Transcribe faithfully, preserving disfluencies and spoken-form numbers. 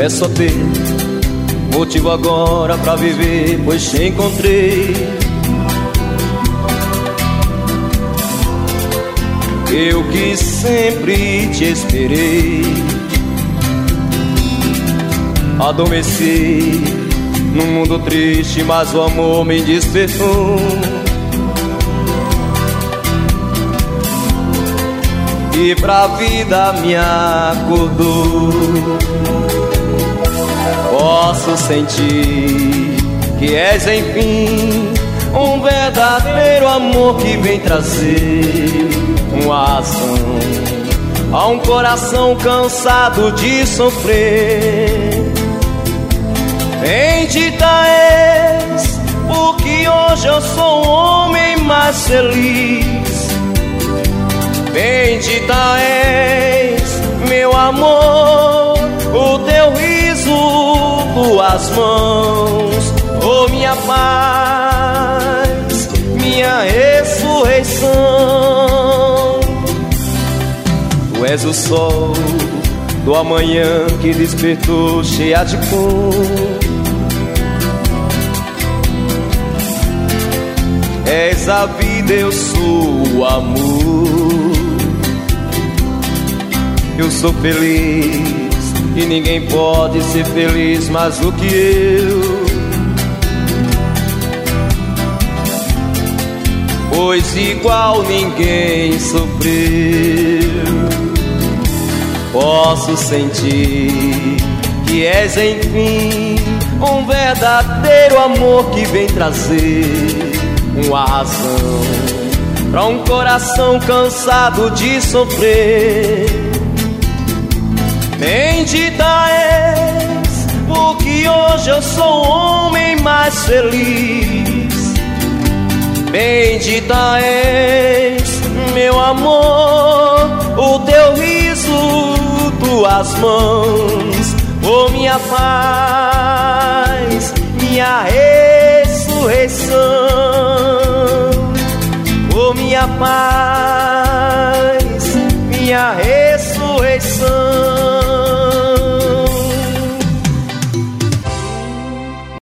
é só ter motivo agora pra viver, pois te encontrei. Eu que sempre te esperei, adormeci num mundo triste, mas o amor me despertou. E pra vida me acordou. Posso sentir que és enfim um verdadeiro amor que vem trazer uma ação a um coração cansado de sofrer. Bendita és, porque hoje eu sou um homem mais feliz. Bendita és, meu amor, o teu riso, tuas mãos, oh minha paz, minha ressurreição. Tu és o sol do amanhã que despertou cheia de cor. És a vida, eu sou o amor. Eu sou feliz e ninguém pode ser feliz mais do que eu, pois igual ninguém sofreu. Posso sentir que és enfim um verdadeiro amor que vem trazer uma razão pra um coração cansado de sofrer. Bendita és, porque hoje eu sou um homem mais feliz. Bendita és, meu amor, o teu riso, tuas mãos, oh minha paz, minha ressurreição, oh minha paz,